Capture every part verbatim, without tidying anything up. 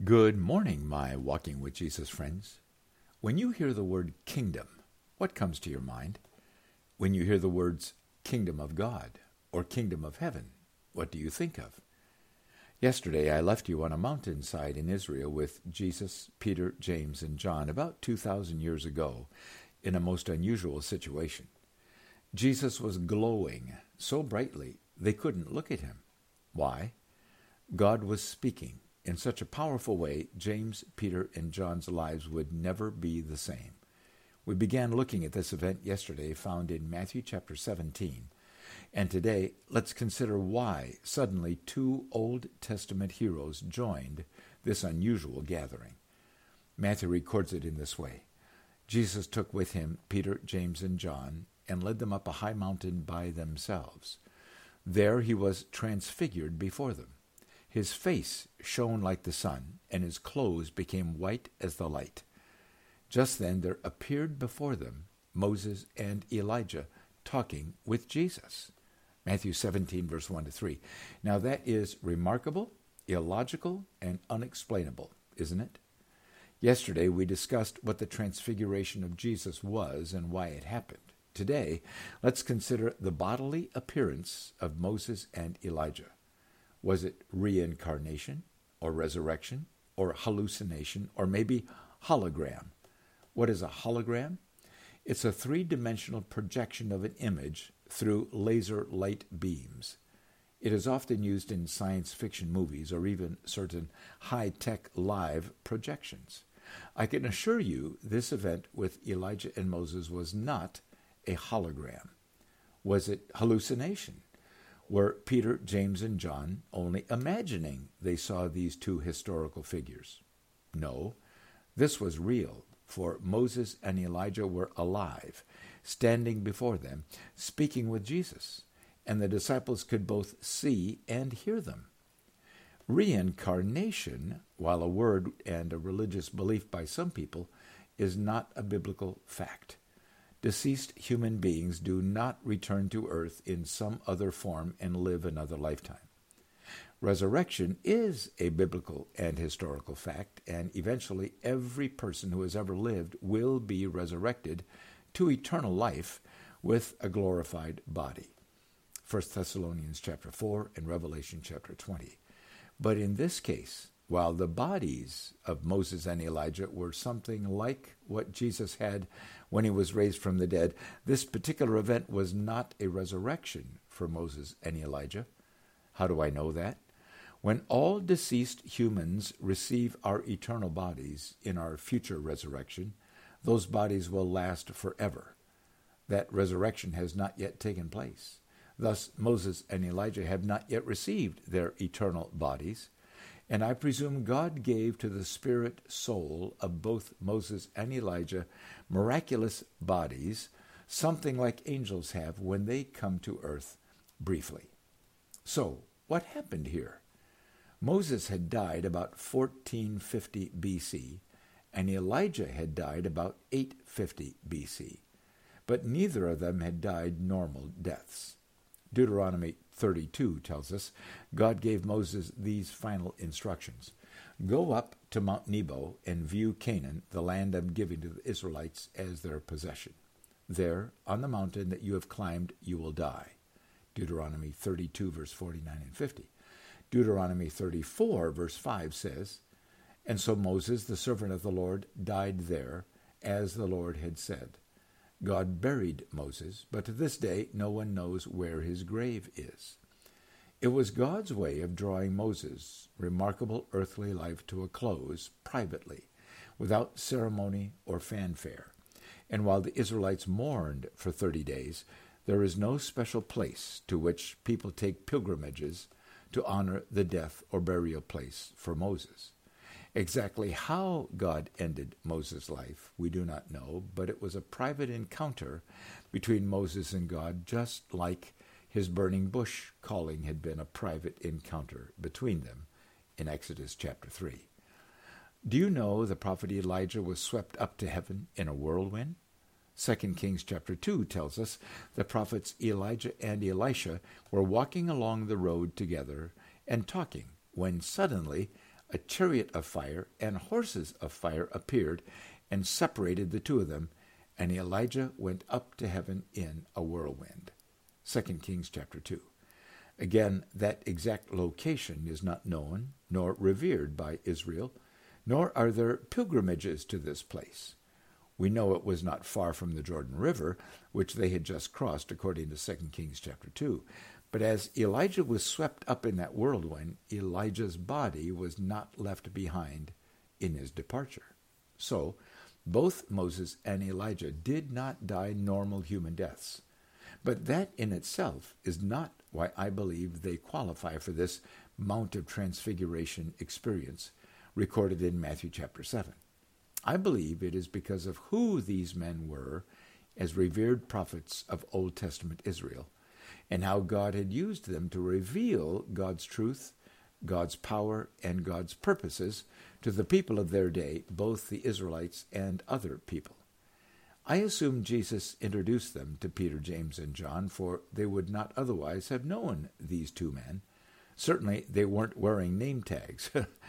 Good morning, my Walking with Jesus friends. When you hear the word kingdom, what comes to your mind? When you hear the words kingdom of God or kingdom of heaven, what do you think of? Yesterday I left you on a mountainside in Israel with Jesus, Peter, James, and John about two thousand years ago in a most unusual situation. Jesus was glowing so brightly they couldn't look at him. Why? God was speaking in such a powerful way, James, Peter, and John's lives would never be the same. We began looking at this event yesterday, found in Matthew chapter seventeen. And today, let's consider why suddenly two Old Testament heroes joined this unusual gathering. Matthew records it in this way. Jesus took with him Peter, James, and John, and led them up a high mountain by themselves. There he was transfigured before them. His face shone like the sun, and his clothes became white as the light. Just then there appeared before them Moses and Elijah talking with Jesus. Matthew seventeen, verse one to three. Now that is remarkable, illogical, and unexplainable, isn't it? Yesterday we discussed what the transfiguration of Jesus was and why it happened. Today, let's consider the bodily appearance of Moses and Elijah. Was it reincarnation, or resurrection, or hallucination, or maybe hologram? What is a hologram? It's a three-dimensional projection of an image through laser light beams. It is often used in science fiction movies or even certain high-tech live projections. I can assure you this event with Elijah and Moses was not a hologram. Was it hallucination? Were Peter, James, and John only imagining they saw these two historical figures? No, this was real, for Moses and Elijah were alive, standing before them, speaking with Jesus, and the disciples could both see and hear them. Reincarnation, while a word and a religious belief by some people, is not a biblical fact. Deceased human beings do not return to earth in some other form and live another lifetime. Resurrection is a biblical and historical fact, and eventually every person who has ever lived will be resurrected to eternal life with a glorified body. First Thessalonians chapter four and Revelation chapter twenty. But in this case, while the bodies of Moses and Elijah were something like what Jesus had when he was raised from the dead, this particular event was not a resurrection for Moses and Elijah. How do I know that? When all deceased humans receive our eternal bodies in our future resurrection, those bodies will last forever. That resurrection has not yet taken place. Thus, Moses and Elijah have not yet received their eternal bodies. And I presume God gave to the spirit soul of both Moses and Elijah miraculous bodies, something like angels have when they come to earth briefly. So, what happened here? Moses had died about fourteen fifty B C, and Elijah had died about eight fifty B C. But neither of them had died normal deaths. Deuteronomy thirty-two tells us God gave Moses these final instructions. Go up to Mount Nebo and view Canaan, the land I'm giving to the Israelites as their possession. There, on the mountain that you have climbed, you will die. Deuteronomy thirty-two, verse forty-nine and fifty. Deuteronomy thirty-four, verse five says, And so Moses, the servant of the Lord, died there, as the Lord had said. God buried Moses, but to this day no one knows where his grave is. It was God's way of drawing Moses' remarkable earthly life to a close privately, without ceremony or fanfare. And while the Israelites mourned for thirty days, there is no special place to which people take pilgrimages to honor the death or burial place for Moses. Exactly how God ended Moses' life, we do not know, but it was a private encounter between Moses and God, just like his burning bush calling had been a private encounter between them in Exodus chapter three. Do you know the prophet Elijah was swept up to heaven in a whirlwind? Second Kings chapter two tells us the prophets Elijah and Elisha were walking along the road together and talking when suddenly a chariot of fire and horses of fire appeared and separated the two of them, and Elijah went up to heaven in a whirlwind. Second Kings chapter two. Again, that exact location is not known nor revered by Israel, nor are there pilgrimages to this place. We know it was not far from the Jordan River, which they had just crossed according to Second Kings chapter two. But as Elijah was swept up in that whirlwind, Elijah's body was not left behind in his departure. So, both Moses and Elijah did not die normal human deaths. But that in itself is not why I believe they qualify for this Mount of Transfiguration experience recorded in Matthew chapter seven. I believe it is because of who these men were as revered prophets of Old Testament Israel, and how God had used them to reveal God's truth, God's power, and God's purposes to the people of their day, both the Israelites and other people. I assume Jesus introduced them to Peter, James, and John, for they would not otherwise have known these two men. Certainly they weren't wearing name tags.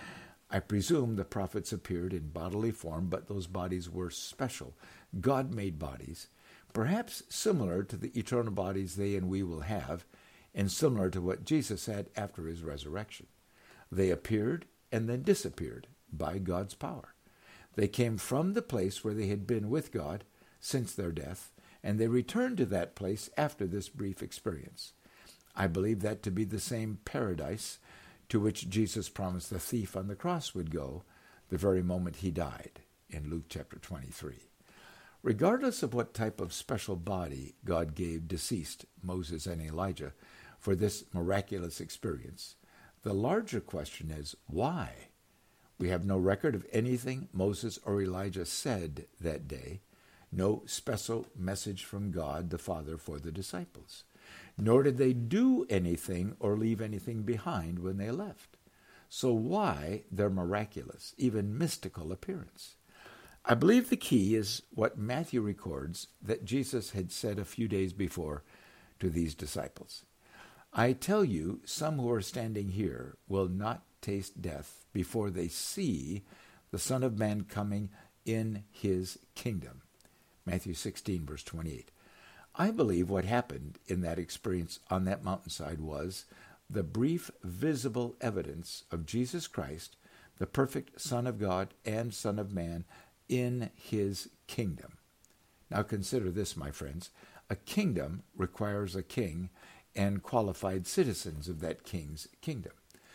I presume the prophets appeared in bodily form, but those bodies were special, God-made bodies, perhaps similar to the eternal bodies they and we will have, and similar to what Jesus had after his resurrection. They appeared and then disappeared by God's power. They came from the place where they had been with God since their death, and they returned to that place after this brief experience. I believe that to be the same paradise to which Jesus promised the thief on the cross would go the very moment he died in Luke chapter twenty-three. Regardless of what type of special body God gave deceased Moses and Elijah for this miraculous experience, the larger question is, why? We have no record of anything Moses or Elijah said that day, no special message from God the Father for the disciples. Nor did they do anything or leave anything behind when they left. So why their miraculous, even mystical appearance? I believe the key is what Matthew records that Jesus had said a few days before to these disciples. I tell you, some who are standing here will not taste death before they see the Son of Man coming in his kingdom. Matthew sixteen, verse twenty-eight. I believe what happened in that experience on that mountainside was the brief visible evidence of Jesus Christ, the perfect Son of God and Son of Man, in his kingdom. Now consider this, my friends. A kingdom requires a king and qualified citizens of that king's kingdom.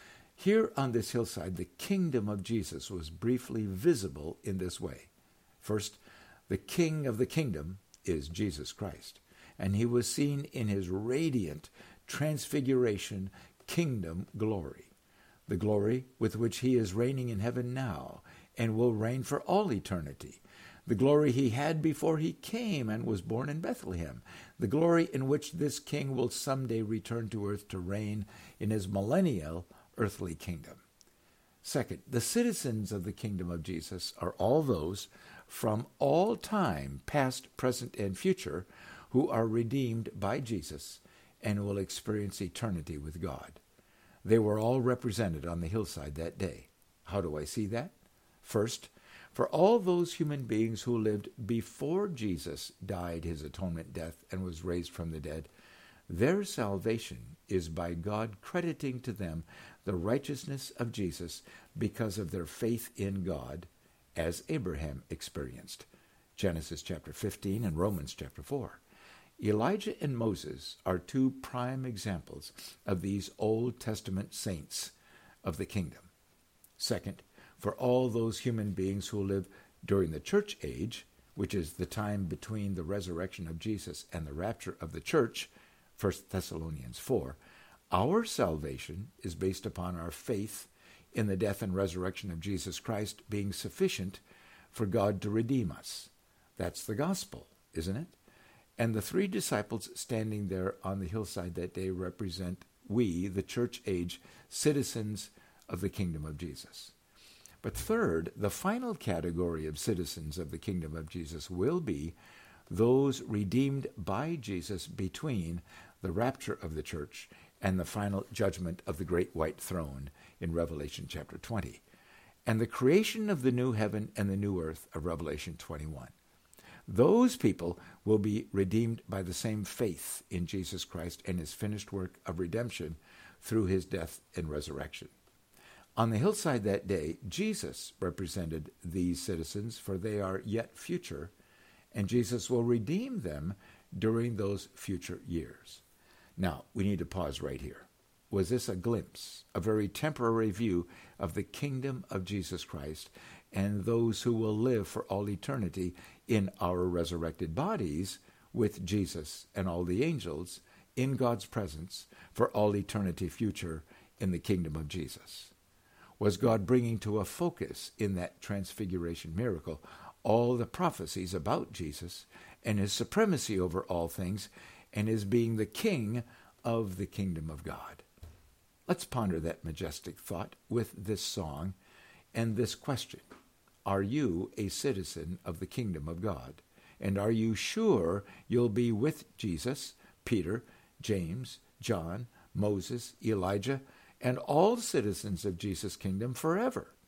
Here on this hillside, the kingdom of Jesus was briefly visible in this way. First, the king of the kingdom is Jesus Christ, and he was seen in his radiant transfiguration kingdom glory, the glory with which he is reigning in heaven now and will reign for all eternity, the glory he had before he came and was born in Bethlehem, the glory in which this king will someday return to earth to reign in his millennial earthly kingdom. Second, the citizens of the kingdom of Jesus are all those from all time, past, present, and future, who are redeemed by Jesus and will experience eternity with God. They were all represented on the hillside that day. How do I see that? First, for all those human beings who lived before Jesus died his atonement death and was raised from the dead, their salvation is by God crediting to them the righteousness of Jesus because of their faith in God, as Abraham experienced. Genesis chapter fifteen and Romans chapter four. Elijah and Moses are two prime examples of these Old Testament saints of the kingdom. Second, for all those human beings who live during the church age, which is the time between the resurrection of Jesus and the rapture of the church, First Thessalonians four, our salvation is based upon our faith in the death and resurrection of Jesus Christ being sufficient for God to redeem us. That's the gospel, isn't it? And the three disciples standing there on the hillside that day represent we, the church age, citizens of the kingdom of Jesus. But third, the final category of citizens of the kingdom of Jesus will be those redeemed by Jesus between the rapture of the church and the final judgment of the great white throne in Revelation chapter twenty. and the creation of the new heaven and the new earth of Revelation twenty-one. Those people will be redeemed by the same faith in Jesus Christ and his finished work of redemption through his death and resurrection. On the hillside that day, Jesus represented these citizens, for they are yet future, and Jesus will redeem them during those future years. Now, we need to pause right here. Was this a glimpse, a very temporary view of the kingdom of Jesus Christ and those who will live for all eternity in our resurrected bodies with Jesus and all the angels in God's presence for all eternity future in the kingdom of Jesus? Was God bringing to a focus in that transfiguration miracle all the prophecies about Jesus and his supremacy over all things and his being the king of the kingdom of God? Let's ponder that majestic thought with this song and this question. Are you a citizen of the kingdom of God? And are you sure you'll be with Jesus, Peter, James, John, Moses, Elijah, and all citizens of Jesus' kingdom forever?